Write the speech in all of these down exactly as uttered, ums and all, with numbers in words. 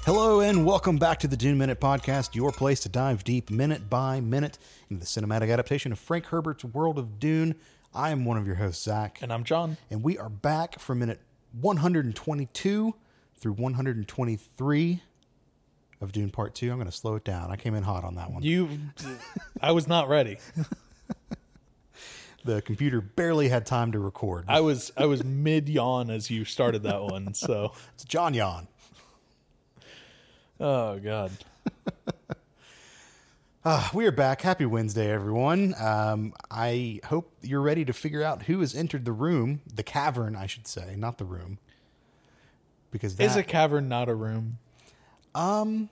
Hello and welcome back to the Dune Minute Podcast, your place to dive deep minute by minute into the cinematic adaptation of Frank Herbert's World of Dune. I am one of your hosts, Zach. And I'm John. And we are back for minute one hundred twenty-two through one hundred twenty-three of Dune Part two. I'm going to slow it down. I came in hot on that one. You, I was not ready. The computer barely had time to record. I was I was mid yawn as you started that one. So it's John Yawn. Oh, God. uh, we are back. Happy Wednesday, everyone. Um, I hope you're ready to figure out who has entered the room, the cavern, I should say, not the room. Because that, Is a cavern not a room? Um.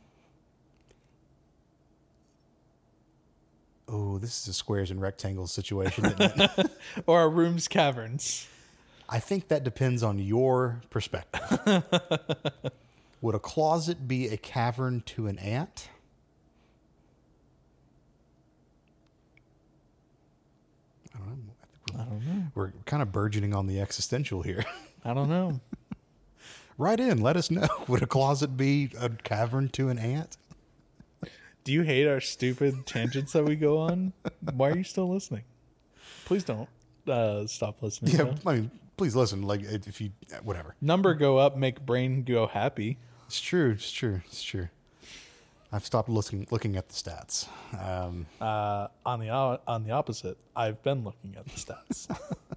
Oh, this is a squares and rectangles situation, isn't it? Or are rooms caverns? I think that depends on your perspective. Would a closet be a cavern to an ant? I don't know. I, think we're, I don't know. We're kind of burgeoning on the existential here. I don't know. Write in. Let us know. Would a closet be a cavern to an ant? Do you hate our stupid tangents that we go on? Why are you still listening? Please don't uh, stop listening. Yeah, though. I mean, please listen. Like, if you, whatever. Number go up, make brain go happy. It's true. It's true. It's true. I've stopped looking looking at the stats. Um, uh, on the on the opposite, I've been looking at the stats.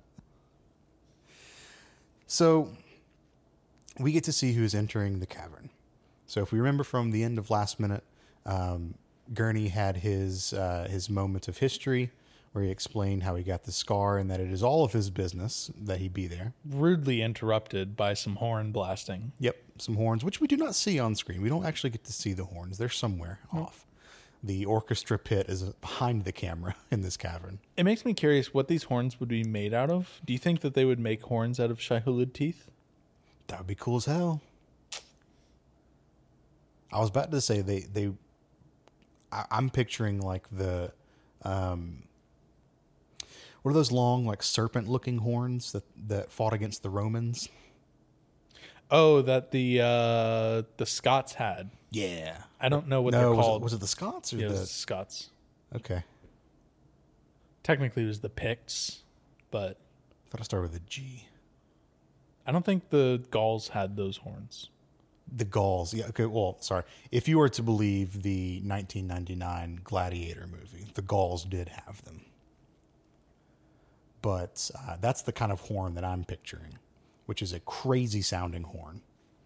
So we get to see who's entering the cavern. So if we remember from the end of last minute, um, Gurney had his uh, his moment of history where he explained how he got the scar and that it is all of his business that he be there. Rudely interrupted by some horn blasting. Yep, some horns, which we do not see on screen. We don't actually get to see the horns. They're somewhere mm. off. The orchestra pit is behind the camera in this cavern. It makes me curious what these horns would be made out of. Do you think that they would make horns out of Shai-Hulud teeth? That would be cool as hell. I was about to say they... they I, I'm picturing like the... Um, what are those long, like serpent-looking horns that, that fought against the Romans? Oh, that the uh, the Scots had. Yeah. I don't know what no, they're was called. It, was it the Scots or yeah, the... it was the Scots? Okay. Technically, it was the Picts, but... I thought I started with a G. I don't think the Gauls had those horns. The Gauls. Yeah, okay, well, sorry. If you were to believe the nineteen ninety-nine Gladiator movie, the Gauls did have them. But uh, that's the kind of horn that I'm picturing, which is a crazy sounding horn.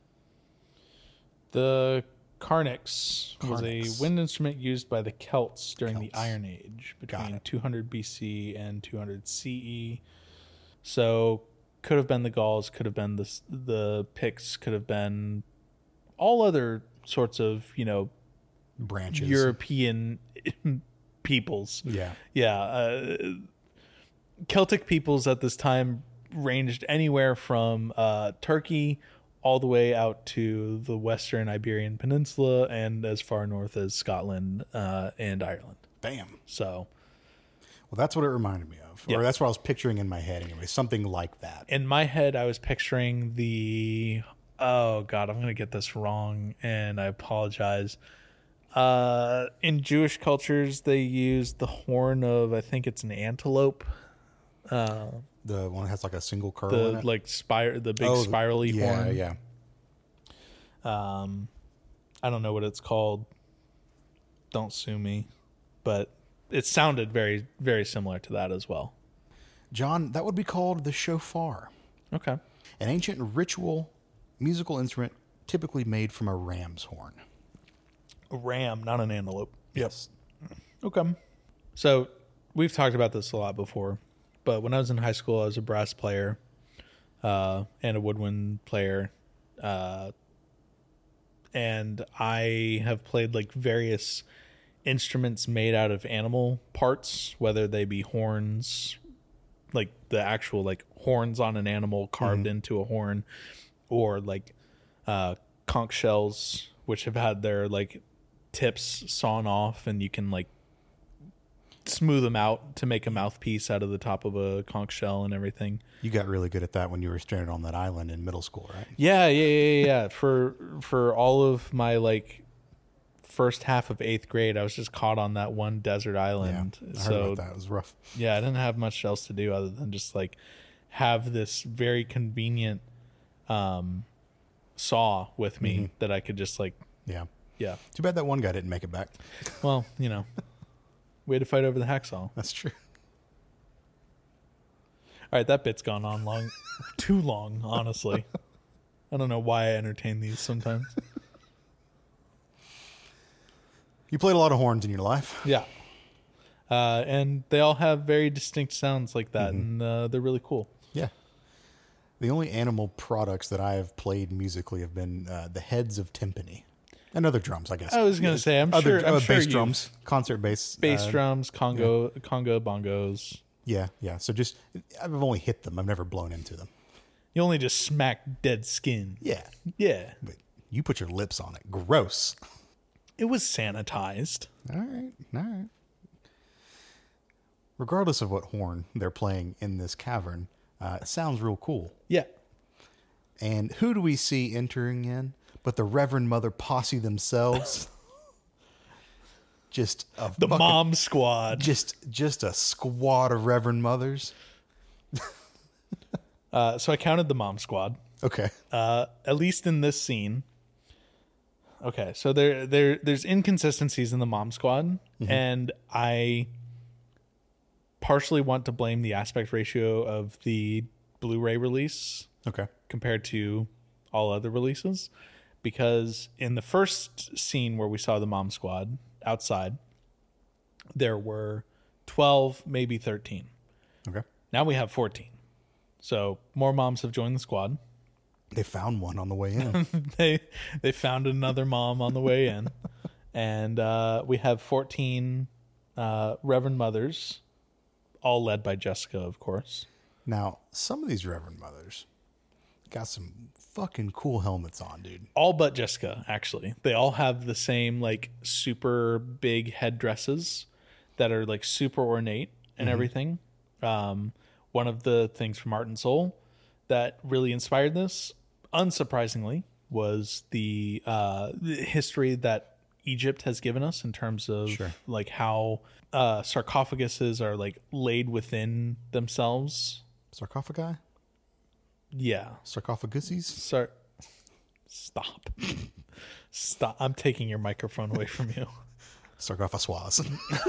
The Carnix, Carnix. was a wind instrument used by the Celts during Celts. the Iron Age between two hundred B C and two hundred C E. So could have been the Gauls, could have been the the Picts, could have been all other sorts of, you know, branches, European peoples. Yeah, yeah. Uh, Celtic peoples at this time ranged anywhere from uh, Turkey all the way out to the Western Iberian Peninsula and as far north as Scotland uh, and Ireland. Bam. So, well, that's what it reminded me of, yep. or that's what I was picturing in my head anyway, something like that. In my head, I was picturing the, oh God, I'm going to get this wrong, and I apologize. Uh, in Jewish cultures, they use the horn of, I think it's an antelope. Uh, the one that has like a single curl the in it? like spire, the big oh, spirally yeah, horn. Yeah, yeah. Um, I don't know what it's called. Don't sue me, but it sounded very, very similar to that as well. John, that would be called the shofar. Okay. An ancient ritual musical instrument typically made from a ram's horn. A ram, not an antelope. Yes. Okay. So we've talked about this a lot before, but when I was in high school, I was a brass player uh, and a woodwind player. Uh, and I have played like various instruments made out of animal parts, whether they be horns, like the actual like horns on an animal carved mm-hmm. into a horn, or like uh, conch shells, which have had their like tips sawn off, and you can like smooth them out to make a mouthpiece out of the top of a conch shell and everything. You got really good at that when you were stranded on that island in middle school, right? Yeah, yeah, yeah, yeah. for for all of my like first half of eighth grade, I was just caught on that one desert island. Yeah, I heard so about that. It was rough. yeah, I didn't have much else to do other than just like have this very convenient um, saw with me mm-hmm. that I could just like yeah yeah. Too bad that one guy didn't make it back. Well, you know. We had to fight over the hacksaw. That's true. All right, that bit's gone on long, too long, honestly. I don't know why I entertain these sometimes. You played a lot of horns in your life. Yeah. Uh, and they all have very distinct sounds like that, mm-hmm. and uh, they're really cool. Yeah. The only animal products that I have played musically have been uh, the heads of timpani. And other drums, I guess. I was going to say, I'm other, sure, I'm uh, sure bass drums, concert bass, bass uh, drums, congo, yeah. congo bongos. Yeah, yeah. So just, I've only hit them. I've never blown into them. You only just smack dead skin. Yeah, yeah. But you put your lips on it. Gross. It was sanitized. All right, all right. Regardless of what horn they're playing in this cavern, uh, it sounds real cool. Yeah. And who do we see entering in? But the Reverend Mother posse themselves. Just a the fucking, mom squad. Just just a squad of Reverend Mothers. uh, so I counted the mom squad. Okay. Uh, at least in this scene. Okay, so there there there's inconsistencies in the mom squad, mm-hmm. and I partially want to blame the aspect ratio of the Blu-ray release. Okay. Compared to all other releases. Because in the first scene where we saw the mom squad outside, there were twelve, maybe thirteen. Okay. Now we have fourteen. So more moms have joined the squad. They found one on the way in. they they found another mom on the way in. And uh, we have fourteen uh, Reverend Mothers, all led by Jessica, of course. Now, some of these Reverend Mothers got some fucking cool helmets on, dude. All but Jessica, actually. They all have the same like super big headdresses that are like super ornate and mm-hmm. everything. Um, one of the things from Art and Soul that really inspired this, unsurprisingly, was the, uh, the history that Egypt has given us in terms of sure. like how uh, sarcophaguses are like laid within themselves. Sarcophagi? Yeah. Sarcophaguses? Sar- Stop. Stop. I'm taking your microphone away from you. Sarcophagus.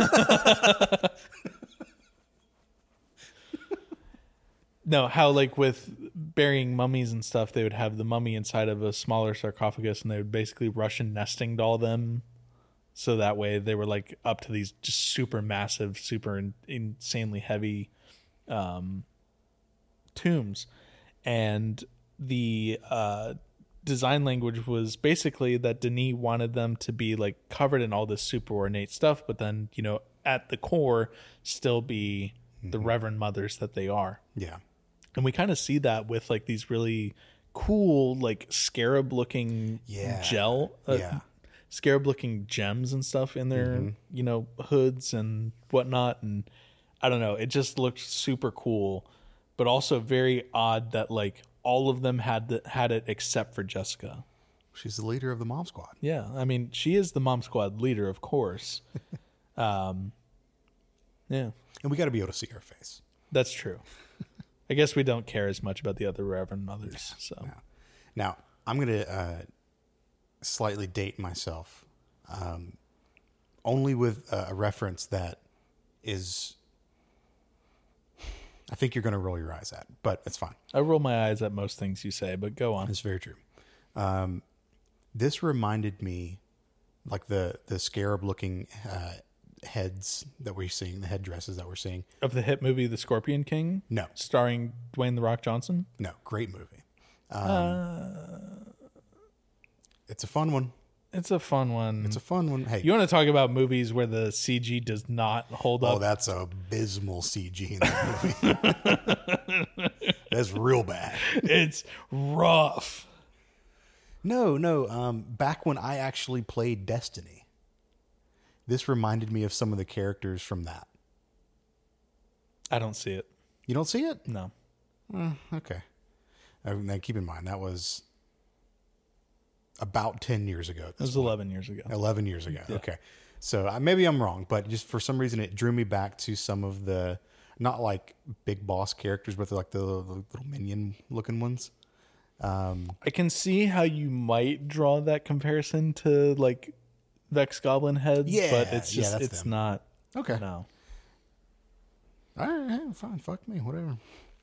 No, how like with burying mummies and stuff, they would have the mummy inside of a smaller sarcophagus and they would basically Russian nesting doll them. So that way they were like up to these just super massive, super in- insanely heavy um, tombs. And the uh, design language was basically that Denis wanted them to be like covered in all this super ornate stuff, but then, you know, at the core still be mm-hmm. the Reverend Mothers that they are. Yeah. And we kind of see that with like these really cool, like scarab looking yeah. gel, uh, yeah. scarab looking gems and stuff in their, mm-hmm. you know, hoods and whatnot. And I don't know, it just looked super cool. But also very odd that like all of them had the, had it except for Jessica. She's the leader of the mom squad. Yeah, I mean she is the mom squad leader, of course. um, yeah, and we got to be able to see her face. That's true. I guess we don't care as much about the other Reverend Mothers. So no. Now I'm gonna uh, slightly date myself, um, only with uh, a reference that is. I think you're going to roll your eyes at, but it's fine. I roll my eyes at most things you say, but go on. It's very true. Um, this reminded me, like the the scarab-looking uh, heads that we're seeing, the headdresses that we're seeing. Of the hit movie The Scorpion King? No. Starring Dwayne The Rock Johnson? No, great movie. Um, uh, it's a fun one. It's a fun one. It's a fun one. Hey, you want to talk about movies where the C G does not hold up? Oh, that's abysmal C G in that movie. That's real bad. It's rough. No, no. Um, back when I actually played Destiny, this reminded me of some of the characters from that. I don't see it. You don't see it? No. Uh, okay. Uh, now keep in mind, that was about ten years ago. It was point. eleven years ago. eleven years ago. Yeah. Okay. So uh, maybe I'm wrong, but just for some reason it drew me back to some of the, not like big boss characters, but like the, the little minion looking ones. Um, I can see how you might draw that comparison to like Vex Goblin heads, yeah, but it's just, yeah, it's them. not. Okay. No. All right, fine. Fuck me, whatever.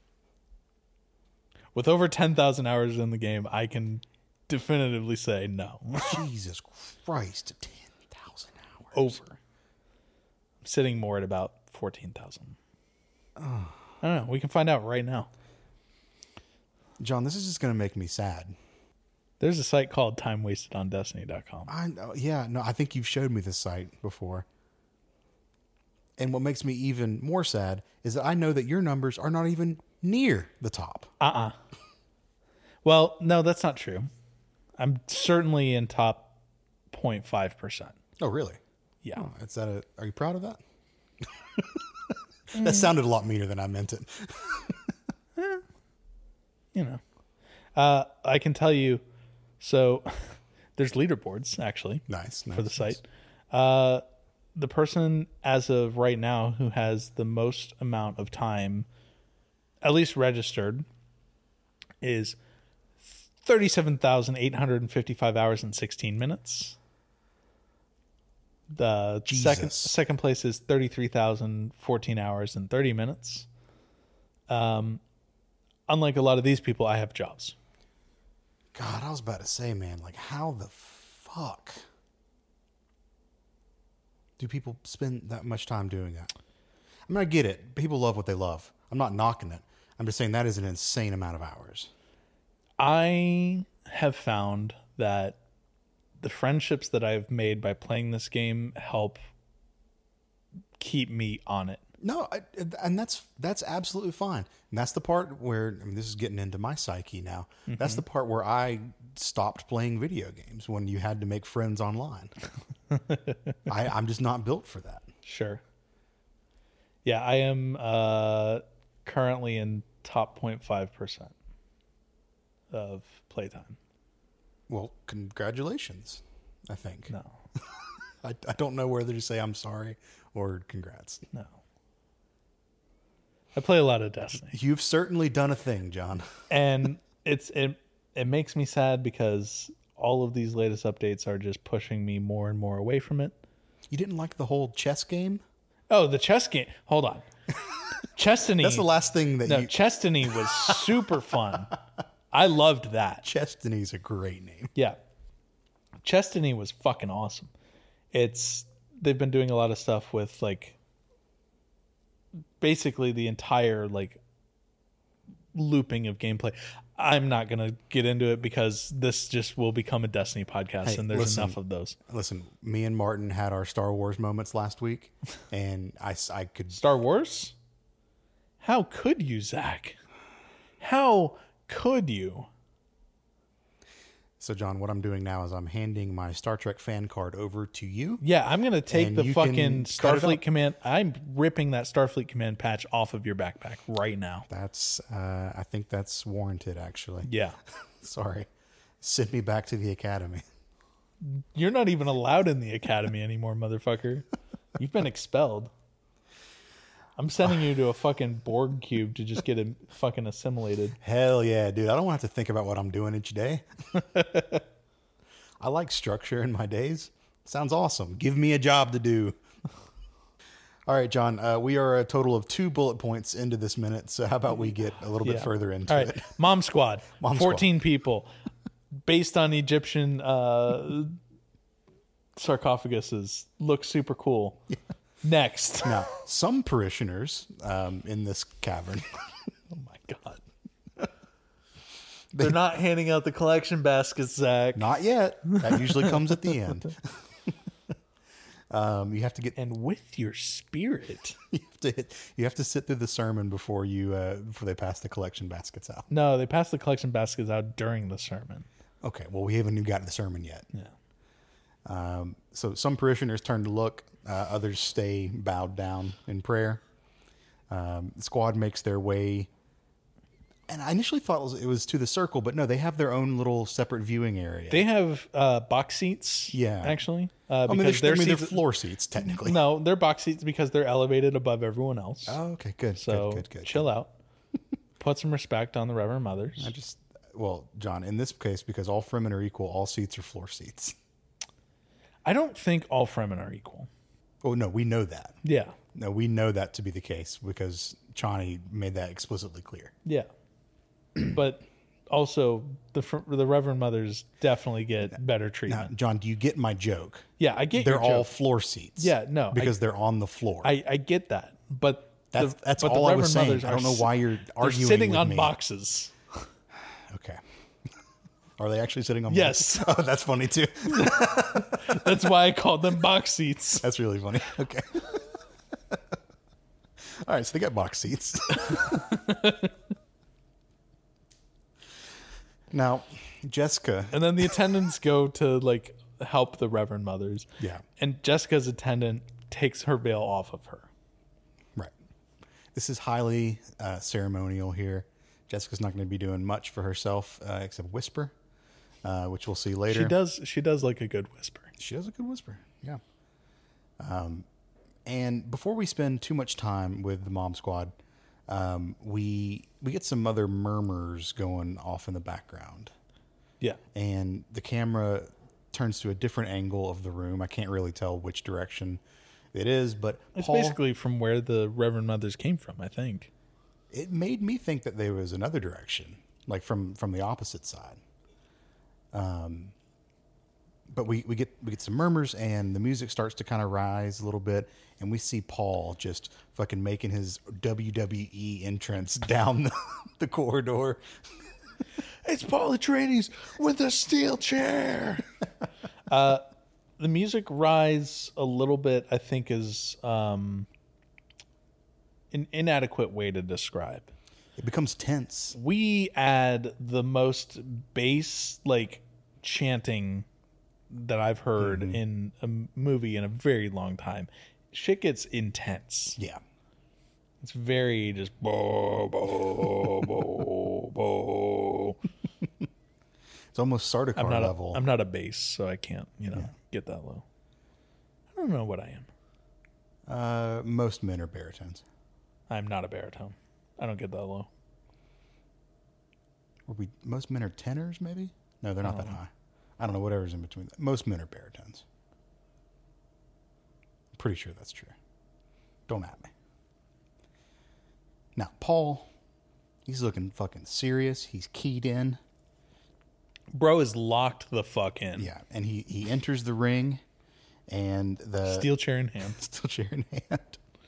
With over ten thousand hours in the game, I can definitively say no. Jesus Christ, ten thousand hours. Over. I'm sitting more at about fourteen thousand. Oh. I don't know. We can find out right now. John, this is just going to make me sad. There's a site called time wasted on destiny dot com. I know. Yeah, no, I think you've showed me this site before. And what makes me even more sad is that I know that your numbers are not even near the top. Uh-uh. Well, no, that's not true. I'm certainly in top zero point five percent. Oh, really? Yeah. Oh, is that a, are you proud of that? That sounded a lot meaner than I meant it. eh, you know. Uh, I can tell you, so there's leaderboards, actually. Nice. nice for the site. nice. Uh, the person, as of right now, who has the most amount of time, at least registered, is thirty-seven thousand eight hundred fifty-five hours and sixteen minutes. The Jesus. second second place is thirty-three thousand fourteen hours and thirty minutes. Um, unlike a lot of these people, I have jobs. God, I was about to say, man, like, how the fuck do people spend that much time doing that? I mean, I get it. People love what they love. I'm not knocking it. I'm just saying that is an insane amount of hours. I have found that the friendships that I've made by playing this game help keep me on it. No, I, and that's that's absolutely fine. And that's the part where, I mean, this is getting into my psyche now. Mm-hmm. That's the part where I stopped playing video games, when you had to make friends online. I, I'm just not built for that. Sure. Yeah, I am uh, currently in top zero point five percent of playtime. Well, congratulations, I think. No. I, I don't know whether to say I'm sorry or congrats. No. I play a lot of Destiny. You've certainly done a thing, John. And it's it it makes me sad because all of these latest updates are just pushing me more and more away from it. You didn't like the whole chess game? Oh, the chess game. Hold on. Chestiny. That's the last thing that no, you... Chestiny was super fun. I loved that. Chestiny's a great name. Yeah. Chestiny was fucking awesome. It's they've been doing a lot of stuff with like basically the entire like looping of gameplay. I'm not going to get into it because this just will become a Destiny podcast, hey, and there's listen, enough of those. Listen, me and Martin had our Star Wars moments last week, and I, I could... Star Wars? How could you, Zach? How could you? So, John, what I'm doing now is I'm handing my Star Trek fan card over to you. Yeah, I'm going to take the fucking Starfleet up. Command. I'm ripping that Starfleet Command patch off of your backpack right now. That's, uh, I think that's warranted, actually. Yeah. Sorry. Send me back to the academy. You're not even allowed in the academy anymore, motherfucker. You've been expelled. I'm sending you to a fucking Borg cube to just get it fucking assimilated. Hell yeah, dude. I don't want to have to think about what I'm doing each day. I like structure in my days. Sounds awesome. Give me a job to do. All right, John, uh, we are a total of two bullet points into this minute, so how about we get a little yeah. bit further into All right. it? Mom Squad, Mom fourteen Squad. people, based on Egyptian uh, sarcophaguses. Look super cool. Yeah. Next. Now, some parishioners um, in this cavern. Oh, my God. They're not handing out the collection baskets, Zach. Not yet. That usually comes at the end. um, you have to get... And with your spirit. You have to, hit, you have to sit through the sermon before you uh, before they pass the collection baskets out. No, they pass the collection baskets out during the sermon. Okay, well, we haven't even gotten to the sermon yet. Yeah. Um, so some parishioners turn to look, uh, others stay bowed down in prayer. Um, the squad makes their way, and I initially thought it was, it was to the circle, but no, they have their own little separate viewing area. They have uh, box seats. Yeah. actually, uh, I mean, because they're, I their mean, they're seats, floor seats technically. no, they're box seats because they're elevated above everyone else. Oh, okay, good. so good, good, good. chill out. Put some respect on the Reverend Mothers. I just, well, John, in this case, because all Fremen are equal, all seats are floor seats. I don't think all Fremen are equal. Oh no, we know that. Yeah, No, we know that to be the case because Chani made that explicitly clear. yeah, but also the fr- the Reverend Mothers definitely get better Now, treatment. John, do you get my joke? yeah, I get They're your all joke. floor seats. Yeah, no, because they're on the floor. I, I get that, but that's the, that's but all the I was Reverend saying. Mothers I don't are know s- why you're they're arguing sitting with on me. boxes. Okay. Are they actually sitting on Yes. boxes? Oh, that's funny too. That's why I called them box seats. That's really funny. Okay. All right, so they got box seats. Now, Jessica. And then the attendants go to like help the Reverend Mothers. Yeah. And Jessica's attendant takes her veil off of her. Right. This is highly uh, ceremonial here. Jessica's not going to be doing much for herself uh, except whisper, uh, which we'll see later. She does she does like a good whisper. She does a good whisper. Yeah. Um, and before we spend too much time with the mom squad, um, we we get some other murmurs going off in the background, Yeah. and the camera turns to a different angle of the room. I can't really tell which direction it is, but It's Paul, basically from where the Reverend Mothers came from, I think. it made me think that there was another direction, like from from the opposite side. Um, but we, we get we get some murmurs, and the music starts to kind of rise a little bit, and we see Paul just fucking making his W W E entrance down the, the corridor. It's Paul Atreides with a steel chair. uh, the music rise a little bit, I think, is um, an inadequate way to describe. It becomes tense. We add the most bass like chanting that I've heard Mm-hmm. in a movie in a very long time. Shit gets intense. Yeah. It's very just bo bo bo bo. It's almost Sardaukar I'm not level. a, I'm not a bass, so I can't, you know, get that low. I don't know what I am. uh, most men are baritones. I'm not a baritone. I don't get that low. Or we most men are tenors, maybe? No, they're not that high. I don't know, whatever's in between. Most men are baritones. I'm pretty sure that's true. Don't at me. Now, Paul, he's looking fucking serious. He's keyed in. Bro is locked the fuck in. Yeah, and he, he enters the ring, and the Steel chair in hand. steel chair in hand.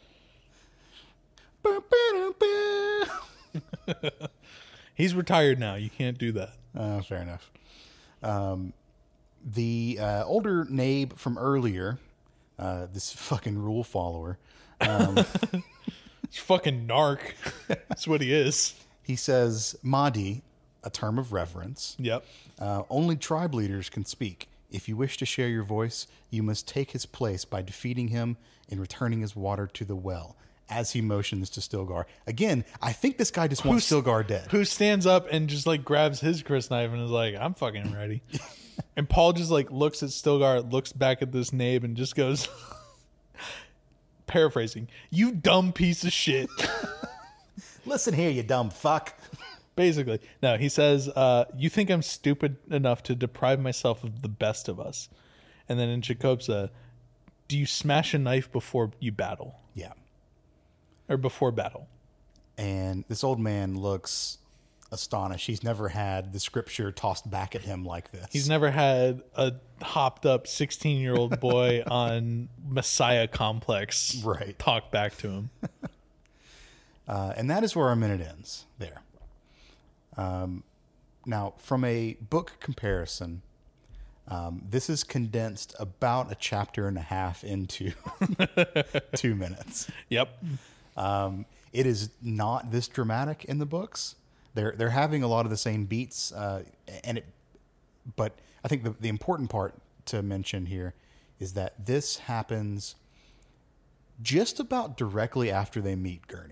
He's retired now. You can't do that. Uh, fair enough. Um, the uh, older Nabe from earlier, uh, this fucking rule follower, It's fucking narc. That's what he is. he says, Mahdi, a term of reverence. Yep. Uh, only tribe leaders can speak. If you wish to share your voice, you must take his place by defeating him and returning his water to the well, as he motions to Stilgar. Again, I think this guy just wants Who's- Stilgar dead. Who stands up and just like grabs his Chris knife and is like, I'm fucking ready. And Paul just like looks at Stilgar, looks back at this Nabe and just goes, paraphrasing, you dumb piece of shit. Listen here, you dumb fuck. Basically. No, he says, uh, you think I'm stupid enough to deprive myself of the best of us. And then in Jacobsa, do you smash a knife before you battle? Yeah. Or before battle? And this old man looks astonished. He's never had the scripture tossed back at him like this. He's never had a hopped up sixteen year old boy on Messiah complex Right. talk back to him. Uh, and that is where our minute ends there. Um, now, from a book comparison, um, this is condensed about a chapter and a half into two minutes. Yep. Um, it is not this dramatic in the books. They're they're having a lot of the same beats, uh, and it. But I think the the important part to mention here is that this happens just about directly after they meet Gurney.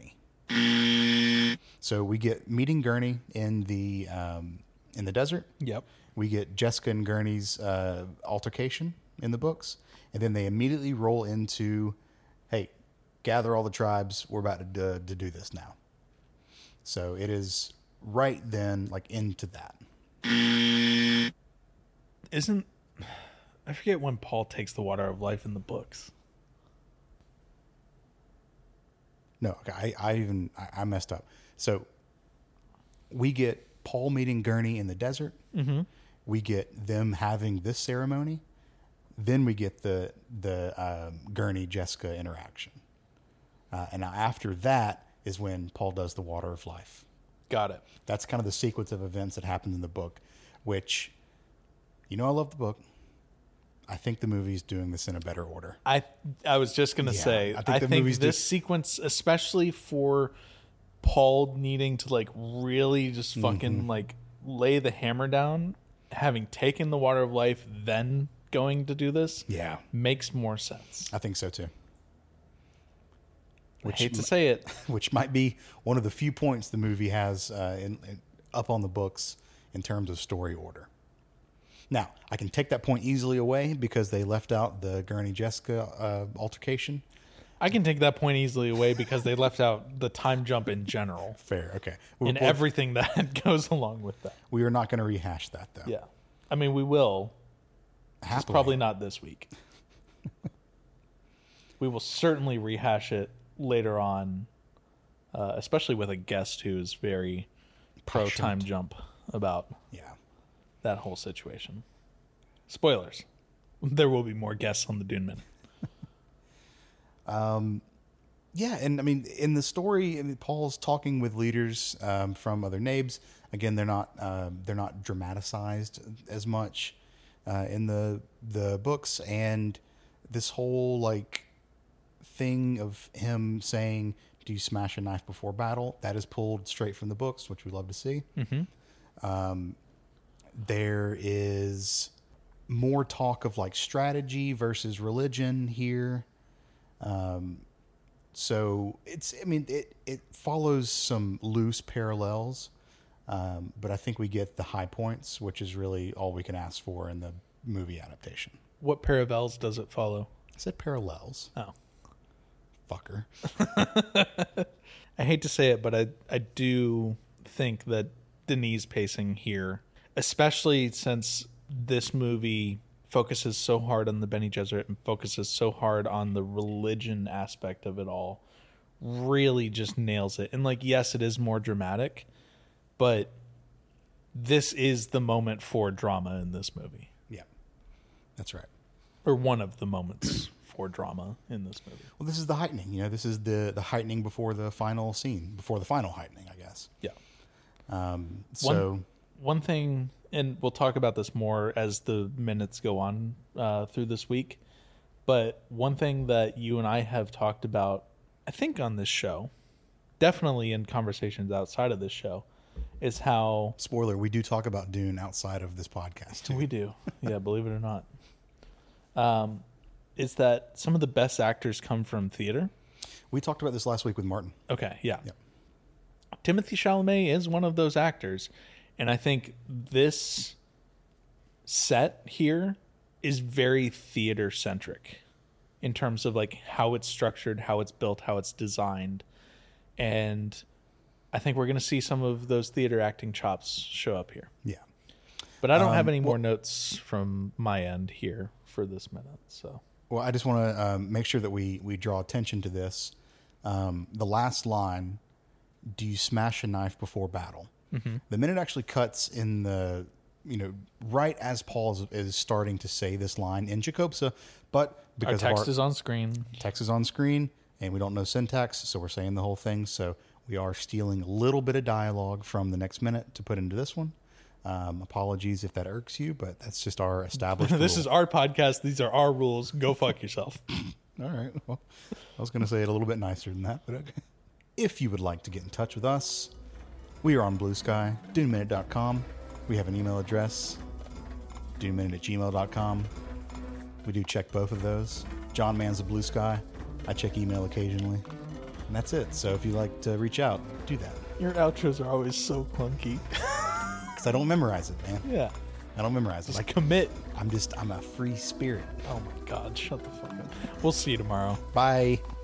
So we get meeting Gurney in the um, in the desert. Yep. We get Jessica and Gurney's uh, altercation in the books, and then they immediately roll into, "Hey, gather all the tribes. We're about to do, to do this now." So it is right then, like into that. Isn't I forget when Paul takes the water of life in the books. No, okay, I, I even I, I messed up. So we get Paul meeting Gurney in the desert. Mm-hmm. We get them having this ceremony. Then we get the the um, Gurney Jessica interaction, uh, and now after that is when Paul does the water of life. Got it. That's kind of the sequence of events that happened in the book, which, you know, I love the book. I think the movie's doing this in a better order. I I was just gonna Yeah, say I I think think, the movies this do- sequence, especially for Paul needing to like really just fucking Mm-hmm. like lay the hammer down, having taken the water of life, then going to do this, Yeah, makes more sense. I think so too. I hate to say it. Which might be one of the few points the movie has uh, in, in, up on the books in terms of story order. Now, I can take that point easily away because they left out the Gurney Jessica uh, altercation. I can take that point easily away because they left out the time jump in general Fair, okay. and Well, everything that goes along with that. we are not going to rehash that, though. Yeah. I mean, we will. It's Happily. probably not this week. We will certainly rehash it later on, uh, especially with a guest who is very pro Passionate. time jump about Yeah. that whole situation. Spoilers. There will be more guests on the Dune Minute. Yeah, and I mean, in the story, I mean, Paul's talking with leaders um, from other nabes. Again, they're not um, they're not dramatized as much uh, in the the books, and this whole like thing of him saying, "Do you smash a knife before battle?" That is pulled straight from the books, which we love to see. Mm-hmm. Um, there is more talk of like strategy versus religion here. Um, so it's, I mean, it, it follows some loose parallels. Um, but I think we get the high points, which is really all we can ask for in the movie adaptation. What parallels does it follow? I said parallels. Oh. Fucker. I hate to say it, but I, I do think that Denis' pacing here, especially since this movie focuses so hard on the Bene Gesserit and focuses so hard on the religion aspect of it all, really just nails it. And like, yes, it is more dramatic, but this is the moment for drama in this movie, Yeah, that's right. or one of the moments for drama in this movie. Well, this is the heightening, you know, this is the, the heightening before the final scene, before the final heightening, I guess. Yeah. Um, so One, one thing, and we'll talk about this more as the minutes go on uh, through this week, but one thing that you and I have talked about, I think on this show, definitely in conversations outside of this show, is how spoiler, we do talk about Dune outside of this podcast too. we do, yeah, believe it or not, um, is that some of the best actors come from theater. We talked about this last week with Martin. Okay, yeah. Yep. Timothy Chalamet is one of those actors, and I think this set here is very theater centric in terms of like how it's structured, how it's built, how it's designed, and I think we're going to see some of those theater acting chops show up here. Yeah. But I don't Um, have any more well- notes from my end here for this minute. So Well, I just want to um, make sure that we, we draw attention to this. Um, the last line, do you smash a knife before battle? Mm-hmm. The minute actually cuts in the, you know, right as Paul is, is starting to say this line in Jacobsa, but our because text of our is on screen. text is on screen and we don't know syntax, so we're saying the whole thing. So we are stealing a little bit of dialogue from the next minute to put into this one. Um, apologies if that irks you, but that's just our established This rule. is our podcast. These are our rules. Go fuck yourself. All right. Well, I was going to say it a little bit nicer than that, but okay. If you would like to get in touch with us, we are on Blue Sky, dune minute dot com. We have an email address, dune minute at gmail dot com. We do check both of those. John mans the Blue Sky. I check email occasionally. And that's it. So if you like to reach out, do that. Your outros are always so clunky. Because I don't memorize it, man. Yeah. I don't memorize it. Just Like, commit. I'm just, I'm a free spirit. Oh my God, shut the fuck up. We'll see you tomorrow. Bye.